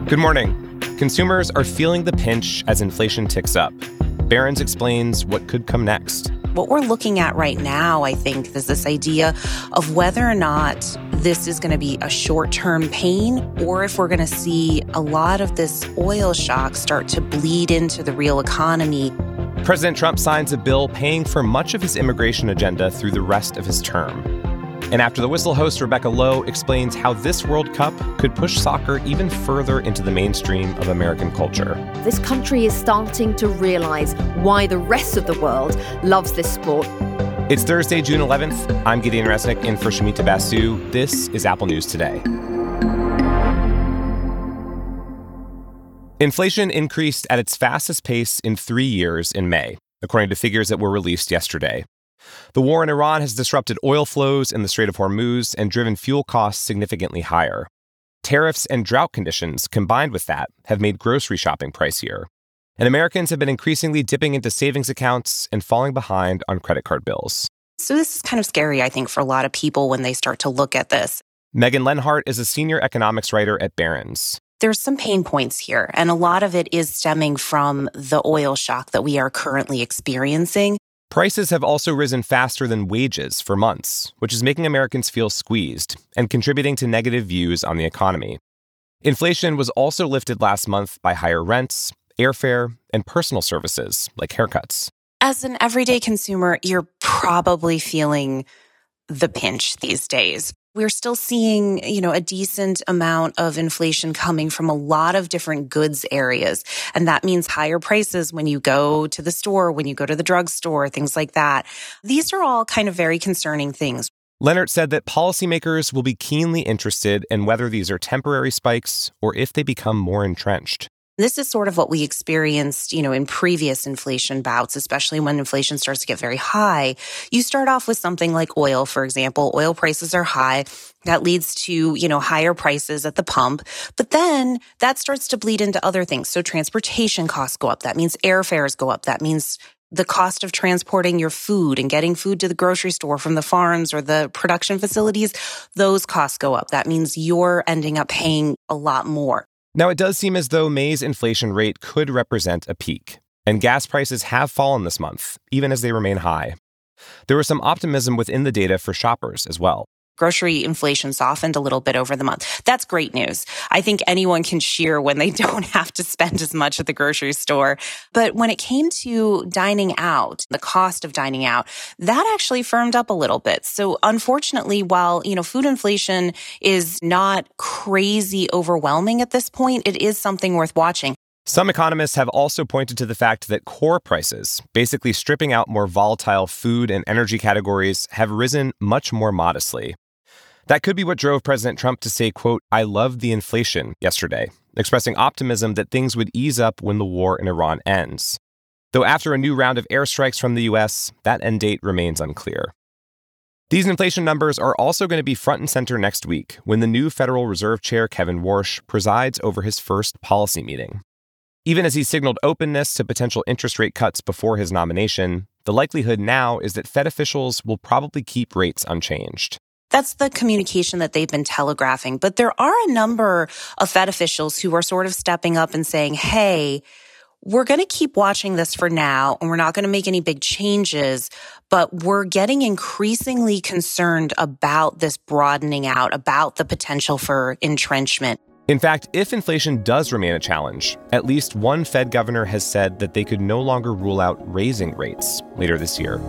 Good morning. Consumers are feeling the pinch as inflation ticks up. Barron's explains what could come next. What we're looking at right now, I think, is this idea of whether or not this is going to be a short-term pain or if we're going to see a lot of this oil shock start to bleed into the real economy. President Trump signs a bill paying for much of his immigration agenda through the rest of his term. And After the Whistle host Rebecca Lowe explains how this World Cup could push soccer even further into the mainstream of American culture. This country is starting to realize why the rest of the world loves this sport. It's Thursday, June 11th. I'm Gideon Resnick in for Shamita Basu. This is Apple News Today. Inflation increased at its fastest pace in 3 years in May, according to figures that were released yesterday. The war in Iran has disrupted oil flows in the Strait of Hormuz and driven fuel costs significantly higher. Tariffs and drought conditions, combined with that, have made grocery shopping pricier. And Americans have been increasingly dipping into savings accounts and falling behind on credit card bills. So this is kind of scary, I think, for a lot of people when they start to look at this. Megan Lenhart is a senior economics writer at Barron's. There's some pain points here, and a lot of it is stemming from the oil shock that we are currently experiencing. Prices have also risen faster than wages for months, which is making Americans feel squeezed and contributing to negative views on the economy. Inflation was also lifted last month by higher rents, airfare, and personal services like haircuts. As an everyday consumer, you're probably feeling the pinch these days. We're still seeing, a decent amount of inflation coming from a lot of different goods areas. And that means higher prices when you go to the store, when you go to the drugstore, things like that. These are all kind of very concerning things. Leonard said that policymakers will be keenly interested in whether these are temporary spikes or if they become more entrenched. This is sort of what we experienced, in previous inflation bouts, especially when inflation starts to get very high. You start off with something like oil, for example. Oil prices are high. That leads to, higher prices at the pump. But then that starts to bleed into other things. So transportation costs go up. That means airfares go up. That means the cost of transporting your food and getting food to the grocery store from the farms or the production facilities, those costs go up. That means you're ending up paying a lot more. Now, it does seem as though May's inflation rate could represent a peak, and gas prices have fallen this month, even as they remain high. There was some optimism within the data for shoppers as well. Grocery inflation softened a little bit over the month. That's great news. I think anyone can cheer when they don't have to spend as much at the grocery store. But when it came to dining out, the cost of dining out, that actually firmed up a little bit. So unfortunately, while, food inflation is not crazy overwhelming at this point, it is something worth watching. Some economists have also pointed to the fact that core prices, basically stripping out more volatile food and energy categories, have risen much more modestly. That could be what drove President Trump to say, quote, "I love the inflation" yesterday, expressing optimism that things would ease up when the war in Iran ends. Though after a new round of airstrikes from the U.S., that end date remains unclear. These inflation numbers are also going to be front and center next week when the new Federal Reserve Chair Kevin Warsh presides over his first policy meeting. Even as he signaled openness to potential interest rate cuts before his nomination, the likelihood now is that Fed officials will probably keep rates unchanged. That's the communication that they've been telegraphing. But there are a number of Fed officials who are sort of stepping up and saying, hey, we're going to keep watching this for now, and we're not going to make any big changes, but we're getting increasingly concerned about this broadening out, about the potential for entrenchment. In fact, if inflation does remain a challenge, at least one Fed governor has said that they could no longer rule out raising rates later this year.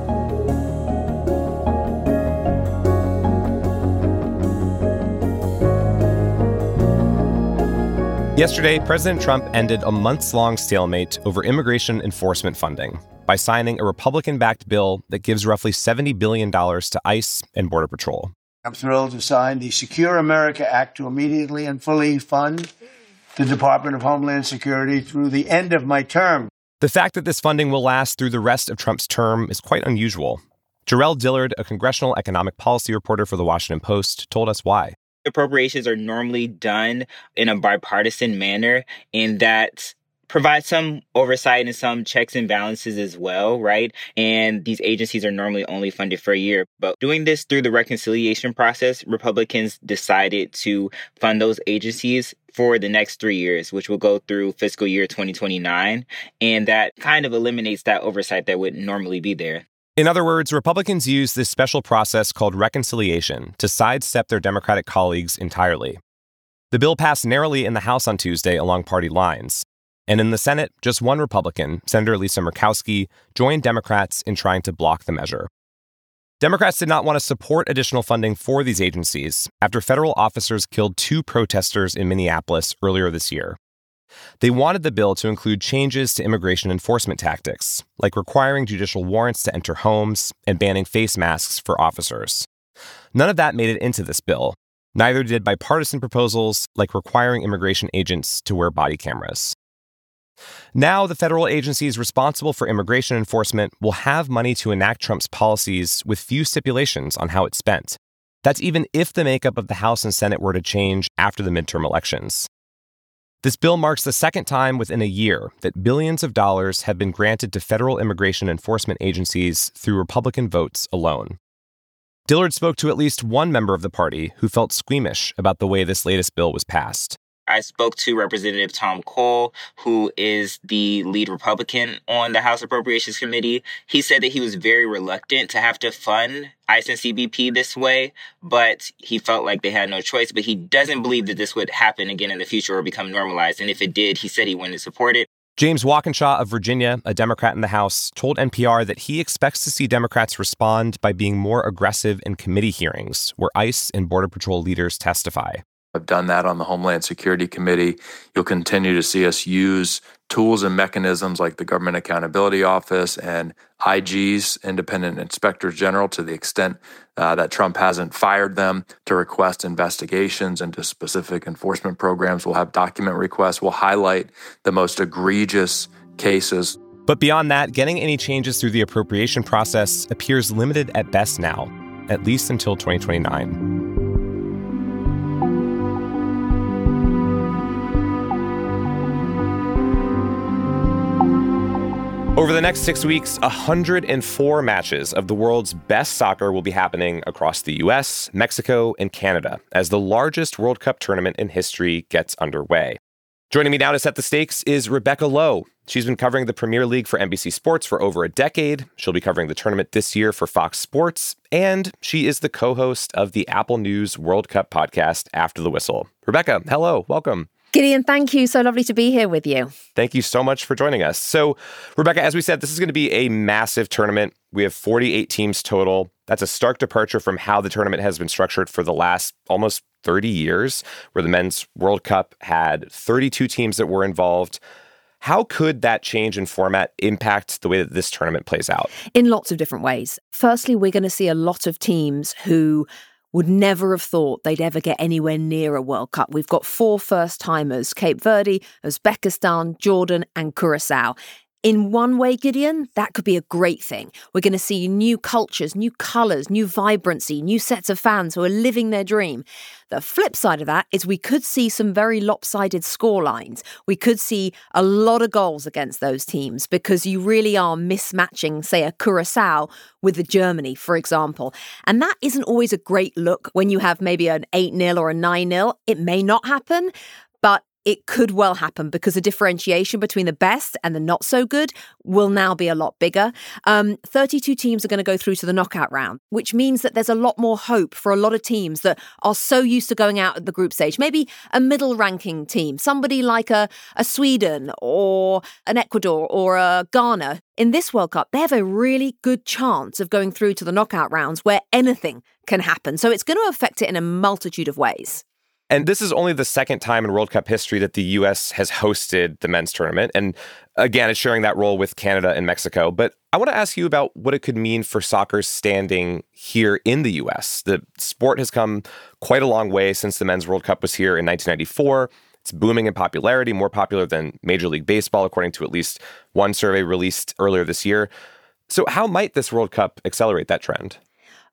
Yesterday, President Trump ended a months-long stalemate over immigration enforcement funding by signing a Republican-backed bill that gives roughly $70 billion to ICE and Border Patrol. I'm thrilled to sign the Secure America Act to immediately and fully fund the Department of Homeland Security through the end of my term. The fact that this funding will last through the rest of Trump's term is quite unusual. Jarrell Dillard, a congressional economic policy reporter for The Washington Post, told us why. Appropriations are normally done in a bipartisan manner in that provide some oversight and some checks and balances as well, right? And these agencies are normally only funded for a year. But doing this through the reconciliation process, Republicans decided to fund those agencies for the next 3 years, which will go through fiscal year 2029. And that kind of eliminates that oversight that would normally be there. In other words, Republicans use this special process called reconciliation to sidestep their Democratic colleagues entirely. The bill passed narrowly in the House on Tuesday along party lines. And in the Senate, just one Republican, Senator Lisa Murkowski, joined Democrats in trying to block the measure. Democrats did not want to support additional funding for these agencies after federal officers killed 2 protesters in Minneapolis earlier this year. They wanted the bill to include changes to immigration enforcement tactics, like requiring judicial warrants to enter homes and banning face masks for officers. None of that made it into this bill. Neither did bipartisan proposals like requiring immigration agents to wear body cameras. Now, the federal agencies responsible for immigration enforcement will have money to enact Trump's policies with few stipulations on how it's spent. That's even if the makeup of the House and Senate were to change after the midterm elections. This bill marks the second time within a year that billions of dollars have been granted to federal immigration enforcement agencies through Republican votes alone. Dillard spoke to at least one member of the party who felt squeamish about the way this latest bill was passed. I spoke to Representative Tom Cole, who is the lead Republican on the House Appropriations Committee. He said that he was very reluctant to have to fund ICE and CBP this way, but he felt like they had no choice. But he doesn't believe that this would happen again in the future or become normalized. And if it did, he said he wouldn't support it. James Walkinshaw of Virginia, a Democrat in the House, told NPR that he expects to see Democrats respond by being more aggressive in committee hearings where ICE and Border Patrol leaders testify. I've done that on the Homeland Security Committee. You'll continue to see us use tools and mechanisms like the Government Accountability Office and IGs, Independent Inspectors General, to the extent that Trump hasn't fired them, to request investigations into specific enforcement programs. We'll have document requests. We'll highlight the most egregious cases. But beyond that, getting any changes through the appropriation process appears limited at best now, at least until 2029. Over the next 6 weeks, 104 matches of the world's best soccer will be happening across the U.S., Mexico, and Canada as the largest World Cup tournament in history gets underway. Joining me now to set the stakes is Rebecca Lowe. She's been covering the Premier League for NBC Sports for over a decade. She'll be covering the tournament this year for Fox Sports, and she is the co-host of the Apple News World Cup podcast, After the Whistle. Rebecca, hello, welcome. Gideon, thank you. So lovely to be here with you. Thank you so much for joining us. So, Rebecca, as we said, this is going to be a massive tournament. We have 48 teams total. That's a stark departure from how the tournament has been structured for the last almost 30 years, where the Men's World Cup had 32 teams that were involved. How could that change in format impact the way that this tournament plays out? In lots of different ways. Firstly, we're going to see a lot of teams who would never have thought they'd ever get anywhere near a World Cup. We've got 4 first-timers, Cape Verde, Uzbekistan, Jordan, and Curacao. In one way, Gideon, that could be a great thing. We're going to see new cultures, new colours, new vibrancy, new sets of fans who are living their dream. The flip side of that is we could see some very lopsided scorelines. We could see a lot of goals against those teams because you really are mismatching, say, a Curacao with a Germany, for example. And that isn't always a great look when you have maybe an 8-0 or a 9-0. It may not happen, but it could well happen because the differentiation between the best and the not so good will now be a lot bigger. 32 teams are going to go through to the knockout round, which means that there's a lot more hope for a lot of teams that are so used to going out at the group stage. Maybe a middle ranking team, somebody like a Sweden or an Ecuador or a Ghana. In this World Cup, they have a really good chance of going through to the knockout rounds where anything can happen. So it's going to affect it in a multitude of ways. And this is only the second time in World Cup history that the U.S. has hosted the men's tournament. And again, it's sharing that role with Canada and Mexico. But I want to ask you about what it could mean for soccer's standing here in the U.S. The sport has come quite a long way since the Men's World Cup was here in 1994. It's booming in popularity, more popular than Major League Baseball, according to at least one survey released earlier this year. So how might this World Cup accelerate that trend?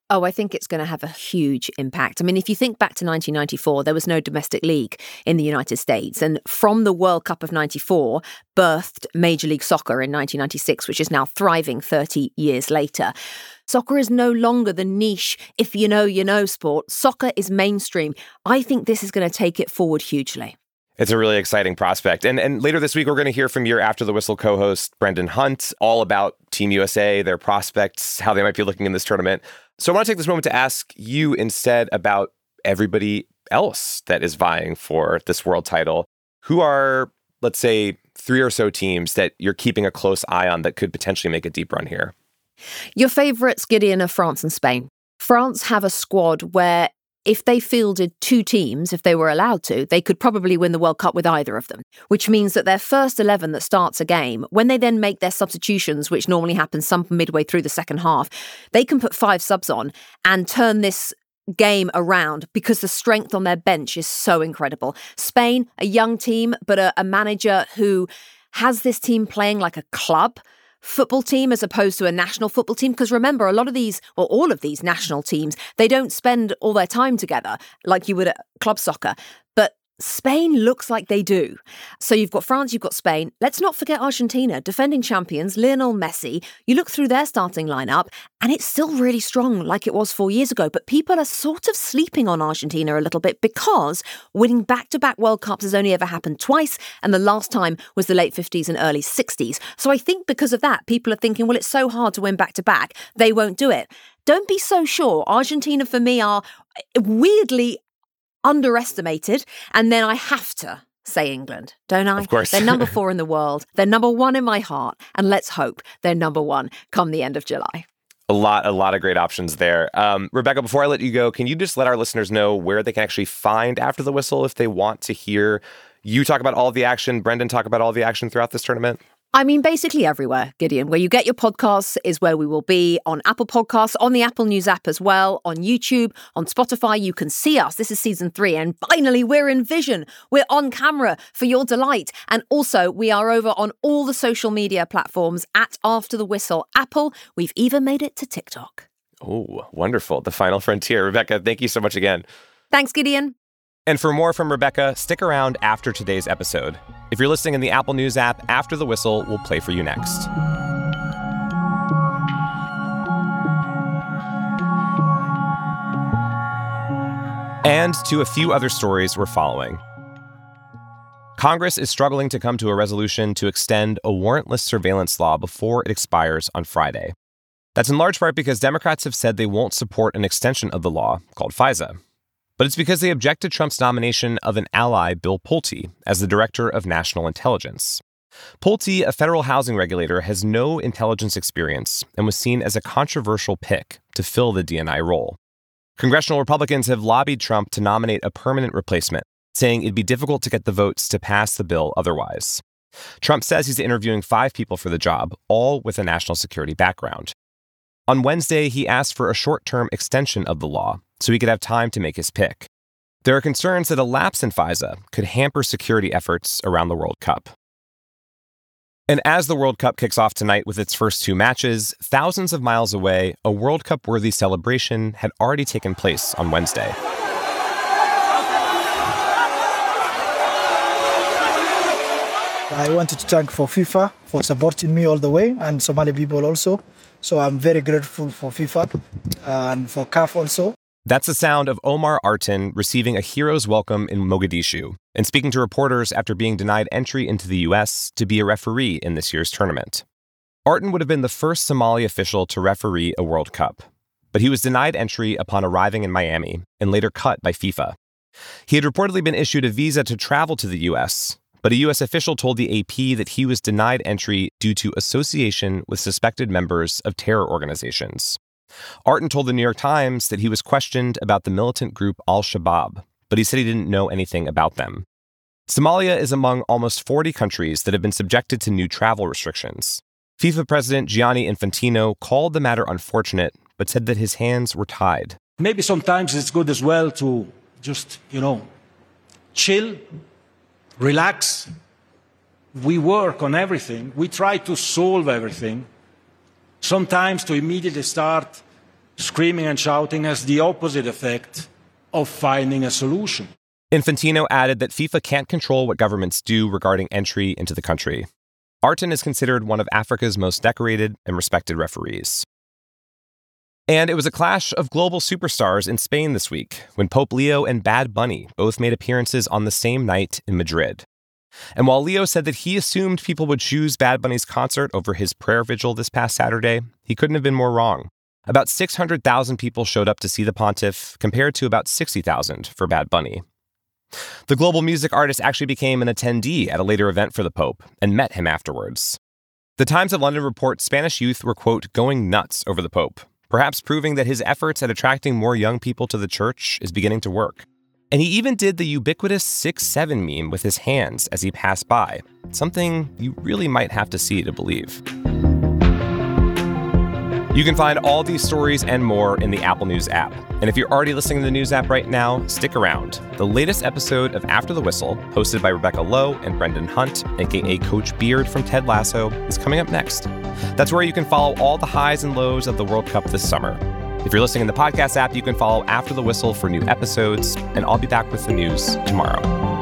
Oh, I think it's going to have a huge impact. I mean, if you think back to 1994, there was no domestic league in the United States. And from the World Cup of 94 birthed Major League Soccer in 1996, which is now thriving 30 years later. Soccer is no longer the niche, if you know sport. Soccer is mainstream. I think this is going to take it forward hugely. It's a really exciting prospect. And later this week, we're going to hear from your After the Whistle co-host, Brendan Hunt, all about Team USA, their prospects, how they might be looking in this tournament. So I want to take this moment to ask you instead about everybody else that is vying for this world title. Who are, let's say, 3 or so teams that you're keeping a close eye on that could potentially make a deep run here? Your favourites, Gideon, are France and Spain. France have a squad where if they fielded 2 teams, if they were allowed to, they could probably win the World Cup with either of them, which means that their first 11 that starts a game, when they then make their substitutions, which normally happens some midway through the second half, they can put 5 subs on and turn this game around because the strength on their bench is so incredible. Spain, a young team, but a manager who has this team playing like a club football team as opposed to a national football team. Because remember, a lot of these, or all of these national teams, they don't spend all their time together like you would at club soccer. But Spain looks like they do. So you've got France, you've got Spain. Let's not forget Argentina, defending champions, Lionel Messi. You look through their starting lineup and it's still really strong like it was 4 years ago. But people are sort of sleeping on Argentina a little bit because winning back-to-back World Cups has only ever happened twice. And the last time was the late 50s and early 60s. So I think because of that, people are thinking, well, it's so hard to win back-to-back. They won't do it. Don't be so sure. Argentina, for me, are weirdly underestimated. And then I have to say England, don't I? Of course. They're number 4 in the world. They're number 1 in my heart. And let's hope they're number 1 come the end of July. A lot of great options there. Rebecca, before I let you go, can you just let our listeners know where they can actually find After the Whistle if they want to hear you talk about all of the action, Brendan talk about all of the action throughout this tournament? I mean, basically everywhere, Gideon. Where you get your podcasts is where we will be, on Apple Podcasts, on the Apple News app as well, on YouTube, on Spotify. You can see us. This is season 3. And finally, we're in vision. We're on camera for your delight. And also, we are over on all the social media platforms at After the Whistle Apple. We've even made it to TikTok. Oh, wonderful. The final frontier. Rebecca, thank you so much again. Thanks, Gideon. And for more from Rebecca, stick around after today's episode. If you're listening in the Apple News app, After the Whistle will play for you next. And to a few other stories we're following. Congress is struggling to come to a resolution to extend a warrantless surveillance law before it expires on Friday. That's in large part because Democrats have said they won't support an extension of the law called FISA. But it's because they object to Trump's nomination of an ally, Bill Pulte, as the Director of National Intelligence. Pulte, a federal housing regulator, has no intelligence experience and was seen as a controversial pick to fill the DNI role. Congressional Republicans have lobbied Trump to nominate a permanent replacement, saying it'd be difficult to get the votes to pass the bill otherwise. Trump says he's interviewing 5 people for the job, all with a national security background. On Wednesday, he asked for a short-term extension of the law so he could have time to make his pick. There are concerns that a lapse in FISA could hamper security efforts around the World Cup. And as the World Cup kicks off tonight with its first 2 matches, thousands of miles away, a World Cup-worthy celebration had already taken place on Wednesday. I wanted to thank for FIFA for supporting me all the way, and Somali people also. So I'm very grateful for FIFA and for CAF also. That's the sound of Omar Artin receiving a hero's welcome in Mogadishu and speaking to reporters after being denied entry into the U.S. to be a referee in this year's tournament. Artin would have been the first Somali official to referee a World Cup, but he was denied entry upon arriving in Miami and later cut by FIFA. He had reportedly been issued a visa to travel to the U.S., but a U.S. official told the AP that he was denied entry due to association with suspected members of terror organizations. Artin told the New York Times that he was questioned about the militant group Al-Shabaab, but he said he didn't know anything about them. Somalia is among almost 40 countries that have been subjected to new travel restrictions. FIFA President Gianni Infantino called the matter unfortunate, but said that his hands were tied. Maybe sometimes it's good as well to just, chill, relax. We work on everything. We try to solve everything. Sometimes to immediately start screaming and shouting has the opposite effect of finding a solution. Infantino added that FIFA can't control what governments do regarding entry into the country. Arton is considered one of Africa's most decorated and respected referees. And it was a clash of global superstars in Spain this week when Pope Leo and Bad Bunny both made appearances on the same night in Madrid. And while Leo said that he assumed people would choose Bad Bunny's concert over his prayer vigil this past Saturday, he couldn't have been more wrong. About 600,000 people showed up to see the pontiff, compared to about 60,000 for Bad Bunny. The global music artist actually became an attendee at a later event for the Pope and met him afterwards. The Times of London reports Spanish youth were, quote, going nuts over the Pope, perhaps proving that his efforts at attracting more young people to the church is beginning to work. And he even did the ubiquitous 6'7" meme with his hands as he passed by, something you really might have to see to believe. You can find all these stories and more in the Apple News app. And if you're already listening to the News app right now, stick around. The latest episode of After the Whistle, hosted by Rebecca Lowe and Brendan Hunt, aka Coach Beard from Ted Lasso, is coming up next. That's where you can follow all the highs and lows of the World Cup this summer. If you're listening in the podcast app, you can follow After the Whistle for new episodes, and I'll be back with the news tomorrow.